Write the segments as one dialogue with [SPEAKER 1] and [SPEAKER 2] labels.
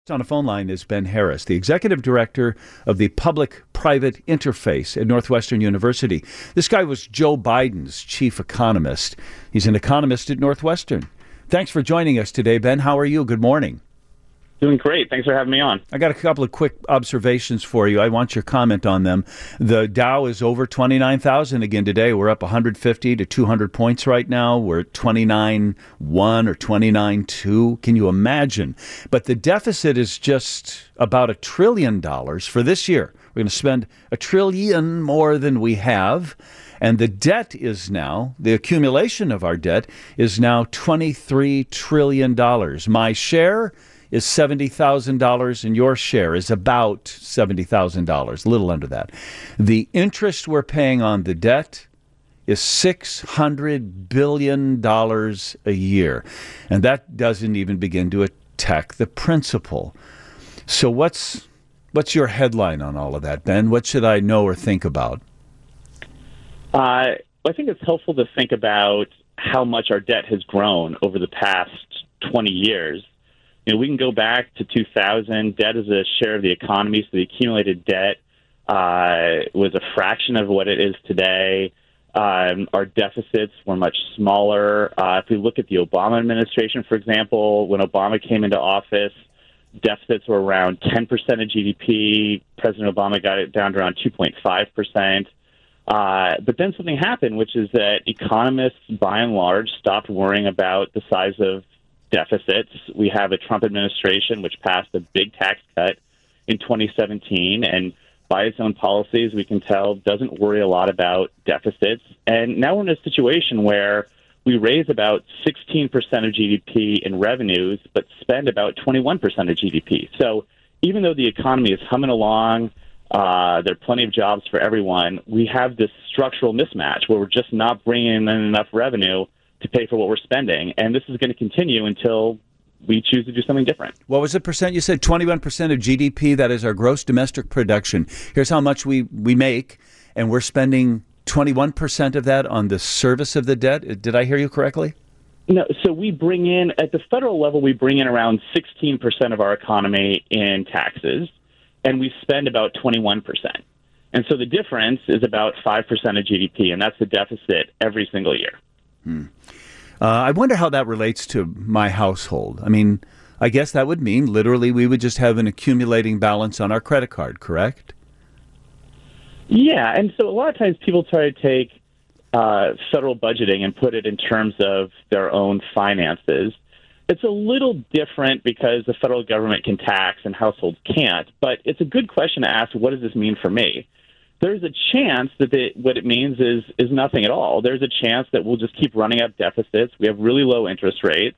[SPEAKER 1] On a phone line is Ben Harris, the executive director of the Public-Private Interface at Northwestern University. This guy was Joe Biden's chief economist. He's an economist at Northwestern. Thanks for joining us today, Ben. How are you? Good morning.
[SPEAKER 2] Doing great. Thanks for having me on.
[SPEAKER 1] I got a couple of quick observations for you. I want your comment on them. The Dow is over 29,000 again today. We're up 150 to 200 points right now. We're at 29.1 or 29.2. Can you imagine? But the deficit is just about $1 trillion for this year. We're going to spend $1 trillion more than we have. And the debt is now, the accumulation of our debt is now $23 trillion. My share is $70,000 and your share is about $70,000, a little under that. The interest we're paying on the debt is $600 billion a year. And that doesn't even begin to attack the principal. So what's your headline on all of that, Ben? What should I know or think about?
[SPEAKER 2] I think it's helpful to think about how much our debt has grown over the past 20 years. You know, we can go back to 2000. Debt as a share of the economy, so the accumulated debt was a fraction of what it is today. Our deficits were much smaller. If we look at the Obama administration, for example, when Obama came into office, deficits were around 10% of GDP. President Obama got it down to around 2.5%. But then something happened, which is that economists, by and large, stopped worrying about the size of deficits. We have a Trump administration which passed a big tax cut in 2017, and by its own policies, we can tell, doesn't worry a lot about deficits. And now we're in a situation where we raise about 16% of GDP in revenues, but spend about 21% of GDP. So even though the economy is humming along, there are plenty of jobs for everyone, we have this structural mismatch where we're just not bringing in enough revenue to pay for what we're spending. And this is going to continue until we choose to do something different.
[SPEAKER 1] What was the percent? You said 21% of GDP. That is our gross domestic production. Here's how much we make, and we're spending 21% of that on the service of the debt. Did I hear you correctly?
[SPEAKER 2] No. So we bring in, at the federal level, we bring in around 16% of our economy in taxes, and we spend about 21%. And so the difference is about 5% of GDP, and that's the deficit every single year.
[SPEAKER 1] I wonder how that relates to my household. I mean, I guess that would mean literally we would just have an accumulating balance on our credit card, correct?
[SPEAKER 2] Yeah, and so a lot of times people try to take federal budgeting and put it in terms of their own finances. It's a little different because the federal government can tax and households can't, but it's a good question to ask, what does this mean for me? There's a chance that what it means is nothing at all. There's a chance that we'll just keep running up deficits. We have really low interest rates,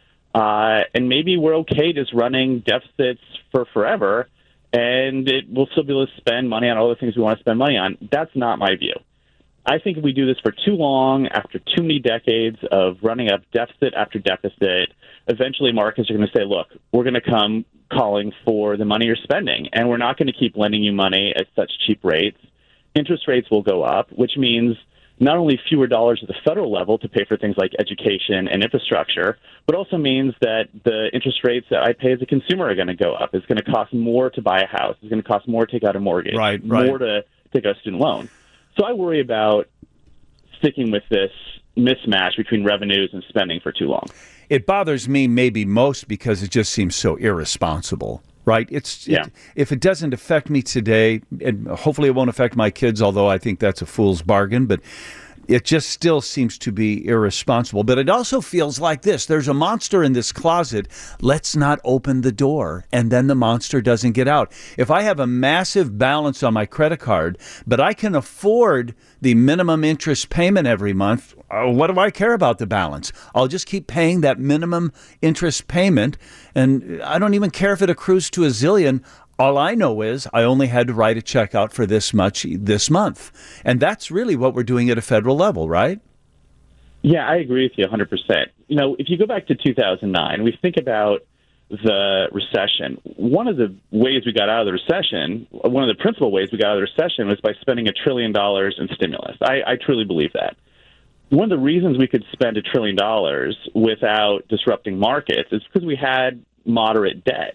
[SPEAKER 2] and maybe we're okay just running deficits for forever, and we'll still be able to spend money on all the things we want to spend money on. That's not my view. I think if we do this for too long, after too many decades of running up deficit after deficit, eventually markets are going to say, look, we're going to come calling for the money you're spending, and we're not going to keep lending you money at such cheap rates. Interest rates will go up, which means not only fewer dollars at the federal level to pay for things like education and infrastructure, but also means that the interest rates that I pay as a consumer are going to go up. It's going to cost more to buy a house. It's going to cost more to take out a mortgage, more to take out a student loan. So I worry about sticking with this mismatch between revenues and spending for too long.
[SPEAKER 1] It bothers me maybe most because it just seems so irresponsible. Right? If it doesn't affect me today, and hopefully it won't affect my kids, although I think that's a fool's bargain, but it just still seems to be irresponsible. But it also feels like this. There's a monster in this closet. Let's not open the door, and then the monster doesn't get out. If I have a massive balance on my credit card, but I can afford the minimum interest payment every month, what do I care about the balance? I'll just keep paying that minimum interest payment, and I don't even care if it accrues to a zillion. All I know is I only had to write a check out for this much this month. And that's really what we're doing at a federal level, right?
[SPEAKER 2] Yeah, I agree with you 100%. You know, if you go back to 2009, we think about the recession. One of the ways we got out of the recession, one of the principal ways we got out of the recession was by spending $1 trillion in stimulus. I truly believe that. One of the reasons we could spend $1 trillion without disrupting markets is because we had moderate debt.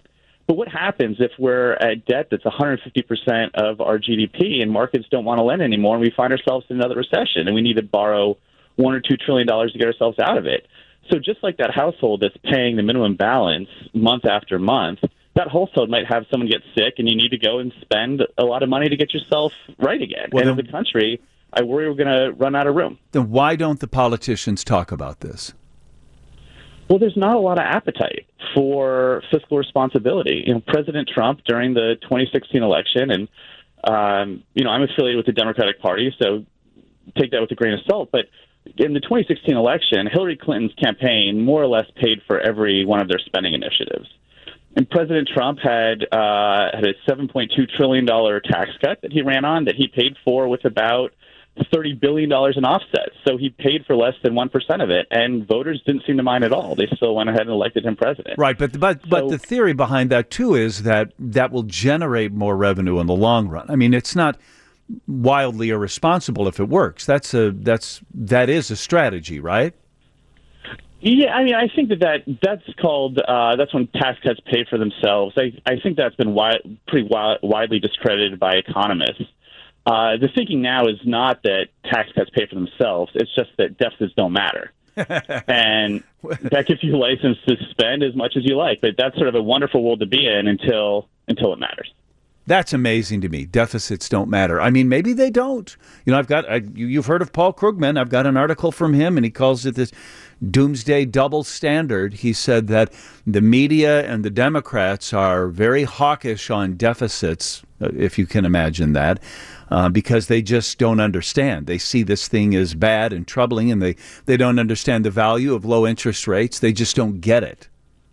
[SPEAKER 2] But what happens if we're at debt that's 150% of our GDP and markets don't want to lend anymore and we find ourselves in another recession and we need to borrow $1 or $2 trillion to get ourselves out of it? So just like that household that's paying the minimum balance month after month, that household might have someone get sick and you need to go and spend a lot of money to get yourself right again.
[SPEAKER 1] Well,
[SPEAKER 2] and as a country, I worry we're going to run out of room.
[SPEAKER 1] Then why don't the politicians talk about this?
[SPEAKER 2] Well, there's not a lot of appetite for fiscal responsibility. President Trump during the 2016 election, and I'm affiliated with the Democratic Party, so take that with a grain of salt. But in the 2016 election, Hillary Clinton's campaign more or less paid for every one of their spending initiatives. And President Trump had a $7.2 trillion tax cut that he ran on that he paid for with about $30 billion in offsets. So he paid for less than 1% of it, and voters didn't seem to mind at all. They still went ahead and elected him president.
[SPEAKER 1] Right, but the theory behind that, too, is that will generate more revenue in the long run. I mean, it's not wildly irresponsible if it works. That is a strategy, right?
[SPEAKER 2] Yeah, I mean, I think that's called that's when tax cuts pay for themselves. I think that's been pretty widely discredited by economists. The thinking now is not that tax cuts pay for themselves. It's just that deficits don't matter. And that gives you license to spend as much as you like. But that's sort of a wonderful world to be in until it matters.
[SPEAKER 1] That's amazing to me. Deficits don't matter. I mean, maybe they don't. You've heard of Paul Krugman. I've got an article from him, and he calls it this doomsday double standard. He said that the media and the Democrats are very hawkish on deficits, if you can imagine that, because they just don't understand. They see this thing as bad and troubling, and they don't understand the value of low interest rates. They just don't get it.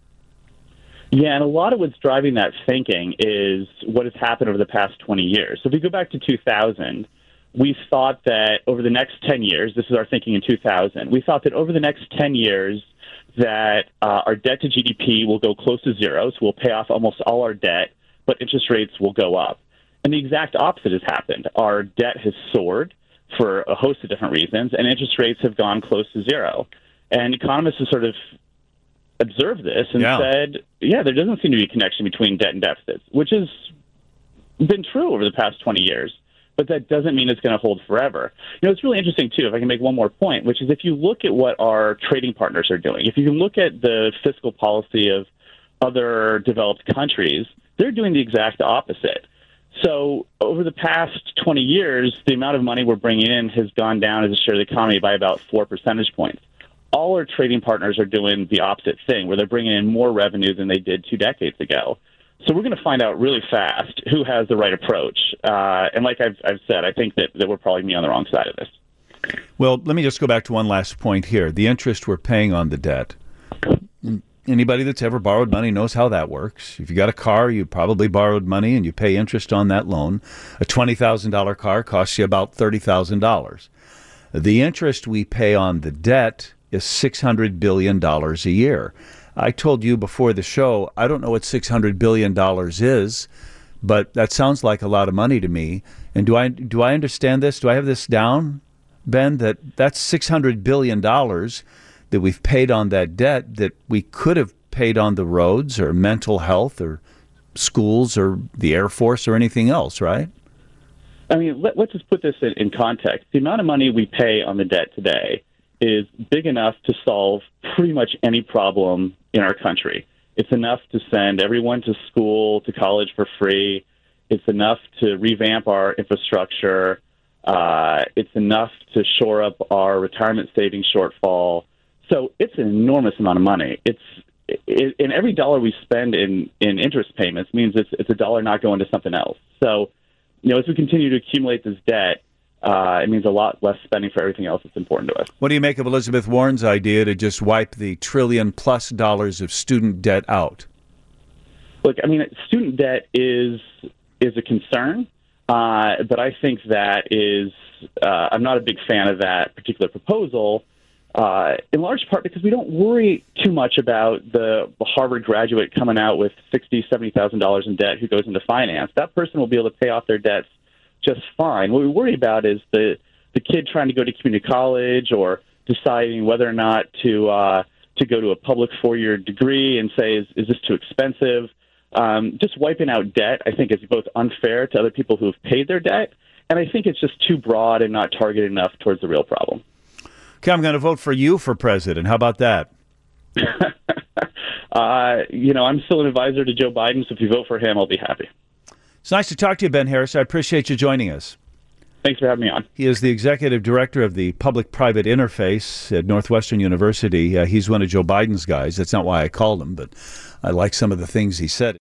[SPEAKER 2] Yeah, and a lot of what's driving that thinking is what has happened over the past 20 years. So if we go back to 2000, we thought that over the next 10 years, this is our thinking in 2000, we thought that over the next 10 years that our debt to GDP will go close to zero, so we'll pay off almost all our debt, but interest rates will go up. And the exact opposite has happened. Our debt has soared for a host of different reasons, and interest rates have gone close to zero. And economists have sort of observed this and said, there doesn't seem to be a connection between debt and deficits, which has been true over the past 20 years. But that doesn't mean it's going to hold forever. It's really interesting, too, if I can make one more point, which is if you look at what our trading partners are doing, if you can look at the fiscal policy of other developed countries, they're doing the exact opposite. So over the past 20 years, the amount of money we're bringing in has gone down as a share of the economy by about 4 percentage points. All our trading partners are doing the opposite thing, where they're bringing in more revenue than they did 2 decades ago. So we're going to find out really fast who has the right approach. And like I've said, I think that we're probably going to be on the wrong side of this.
[SPEAKER 1] Well, let me just go back to one last point here. The interest we're paying on the debt. Anybody that's ever borrowed money knows how that works. If you got a car, you probably borrowed money and you pay interest on that loan. A $20,000 car costs you about $30,000. The interest we pay on the debt is $600 billion a year. I told you before the show, I don't know what $600 billion is, but that sounds like a lot of money to me. And do I understand this? Do I have this down, Ben, that's $600 billion that we've paid on that debt that we could have paid on the roads or mental health or schools or the Air Force or anything else, right?
[SPEAKER 2] I mean, let's just put this in context. The amount of money we pay on the debt today is big enough to solve pretty much any problem in our country. It's enough to send everyone to school, to college for free. It's enough to revamp our infrastructure. It's enough to shore up our retirement savings shortfall. So it's an enormous amount of money. And every dollar we spend in interest payments means it's a dollar not going to something else. So, as we continue to accumulate this debt, it means a lot less spending for everything else that's important to us.
[SPEAKER 1] What do you make of Elizabeth Warren's idea to just wipe the $1 trillion+ of student debt out?
[SPEAKER 2] Look, I mean, student debt is a concern, but I think that is I'm not a big fan of that particular proposal, in large part because we don't worry too much about the Harvard graduate coming out with $60,000, $70,000 in debt who goes into finance. That person will be able to pay off their debts just fine. What we worry about is the kid trying to go to community college or deciding whether or not to go to a public 4-year degree and say, is this too expensive? just wiping out debt, I think, is both unfair to other people who have paid their debt, and I think it's just too broad and not targeted enough towards the real problem.
[SPEAKER 1] Okay, I'm going to vote for you for president. How about that?
[SPEAKER 2] I'm still an advisor to Joe Biden, so if you vote for him, I'll be happy.
[SPEAKER 1] It's nice to talk to you, Ben Harris. I appreciate you joining us.
[SPEAKER 2] Thanks for having me on.
[SPEAKER 1] He is the executive director of the Public-Private Interface at Northwestern University. He's one of Joe Biden's guys. That's not why I called him, but I like some of the things he said.